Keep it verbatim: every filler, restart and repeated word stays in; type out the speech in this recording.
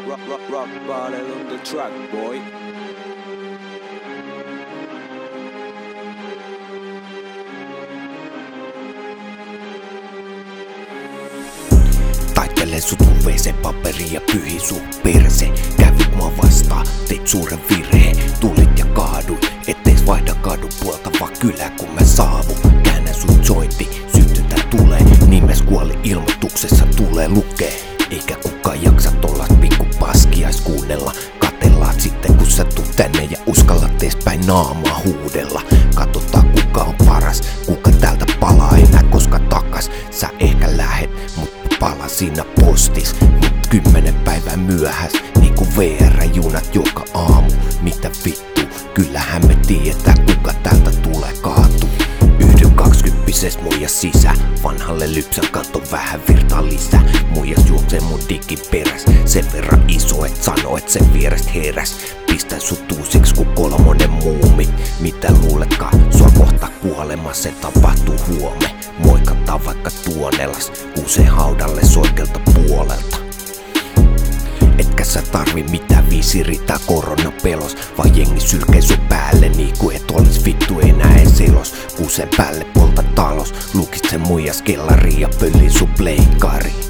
rock, rock, rock bottle on the track, boy. Taittelen sut mun wc-paperi ja pyhi sun perse. Kävit mua vastaan, teit suuren virheen. Tulit ja kaaduit, etteis vaihda kadun puoltava kylä kun mä saavun. Käännän sun jointi, sytytä tulee. Nimes kuoli ilmoituksessa tulee lukee. Eikä kukaan jaksa tollas pikku paskiais kuunnella. Katellaat sitten kun sä tuut tänne ja uskallat teespäin naamaa huudella. Katsotaan kuka on paras, kuka täältä palaa enää koska takas. Sä ehkä lähet, mut pala siinä postis. Mut kymmenen päivää myöhäs, niinku V R-junat joka aamu. Mitä vittu, kyllähän me tiedetään kuka täältä tulee kaatu. Yhdyn kaksikymppises muijas sisä, vanhalle lypsän katon vähän virtaa lisää. Muijas juoksee mun digin peräs, sen verran iso et sano et sen vierestä heräs. Pistän sut uusiksi ku kolmonen muumi. Mitä luuletkaan, sua kohta kuolema, se tapahtuu huome. Moikataan vaikka tuonelas, usein haudalle soikelta puolelta. Etkä sä tarvi mitään visiiri tää koronapelos, vaan jengi sylkee sun päälle niinku et olis vittu enää esilos. Kuusen päälle polta talos, lukit sen muijas kellari ja pöllin sun pleikkari.